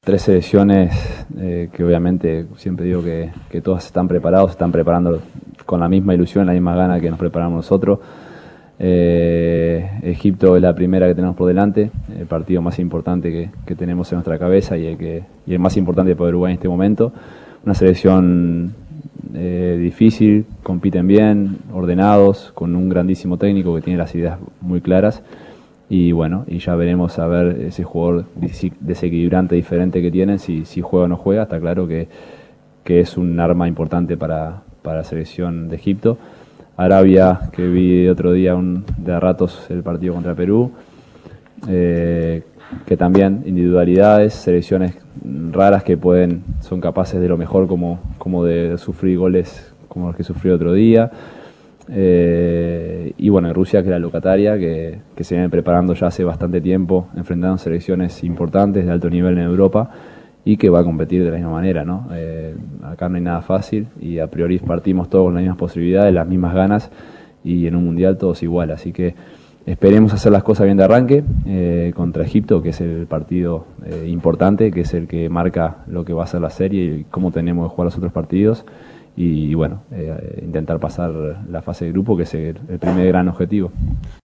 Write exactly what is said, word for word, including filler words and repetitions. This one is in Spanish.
tres selecciones eh, que obviamente siempre digo que, que todas están preparados, están preparando con la misma ilusión, la misma gana que nos preparamos nosotros. Eh, Egipto es la primera que tenemos por delante, el partido más importante que, que tenemos en nuestra cabeza y el, que, y el más importante para Uruguay en este momento. Una selección eh, difícil, compiten bien, ordenados, con un grandísimo técnico que tiene las ideas muy claras. Y bueno, y ya veremos a ver ese jugador desequilibrante diferente que tienen, si, si juega o no juega. Está claro que, que es un arma importante para, para la selección de Egipto. Arabia, que vi otro día un, de ratos el partido contra Perú, eh, que también individualidades, selecciones raras que pueden, son capaces de lo mejor, como, como de sufrir goles como los que sufrió otro día. Eh, y bueno, Rusia, que es la locataria, que, que se viene preparando ya hace bastante tiempo, enfrentando selecciones importantes de alto nivel en Europa y que va a competir de la misma manera, ¿no? Eh, acá no hay nada fácil y a priori partimos todos con las mismas posibilidades, las mismas ganas, y en un mundial todos igual, así que esperemos hacer las cosas bien de arranque eh, contra Egipto, que es el partido eh, importante, que es el que marca lo que va a ser la serie y cómo tenemos que jugar los otros partidos. Y bueno, eh, intentar pasar la fase de grupo, que es el, el primer gran objetivo.